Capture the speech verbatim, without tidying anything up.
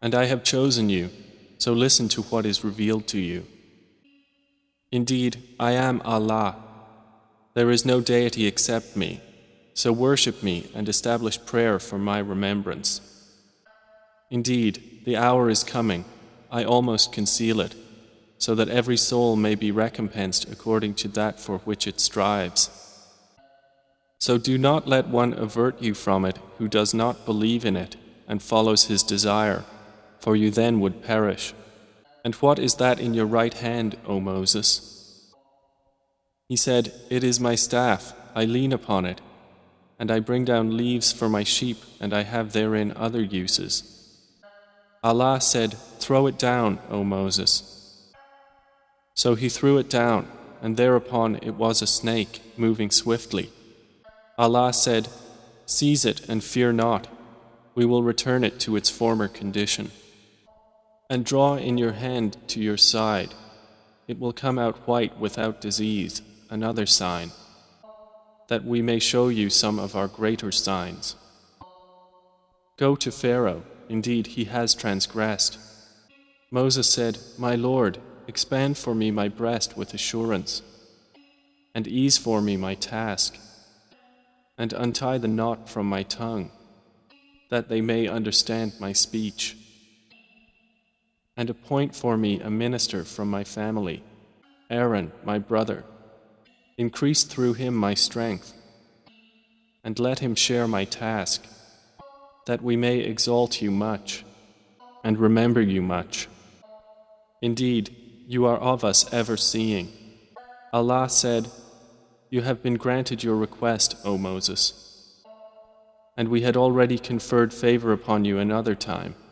And I have chosen you, so listen to what is revealed to you. Indeed, I am Allah. There is no deity except me, so worship me and establish prayer for my remembrance. Indeed, the hour is coming, I almost conceal it, so that every soul may be recompensed according to that for which it strives. So do not let one avert you from it who does not believe in it and follows his desire, for you then would perish. And what is that in your right hand, O Moses? He said, It is my staff, I lean upon it, and I bring down leaves for my sheep, and I have therein other uses. Allah said, Throw it down, O Moses. So he threw it down, and thereupon it was a snake, moving swiftly. Allah said, Seize it and fear not, we will return it to its former condition. And draw in your hand to your side, it will come out white without disease, another sign, that we may show you some of our greater signs. Go to Pharaoh, indeed he has transgressed. Moses said, My Lord, expand for me my breast with assurance, and ease for me my task, and untie the knot from my tongue, that they may understand my speech. And appoint for me a minister from my family, Aaron, my brother. Increase through him my strength, and let him share my task, that we may exalt you much, and remember you much. Indeed, you are of us ever seeing. Allah said, You have been granted your request, O Moses. And we had already conferred favor upon you another time.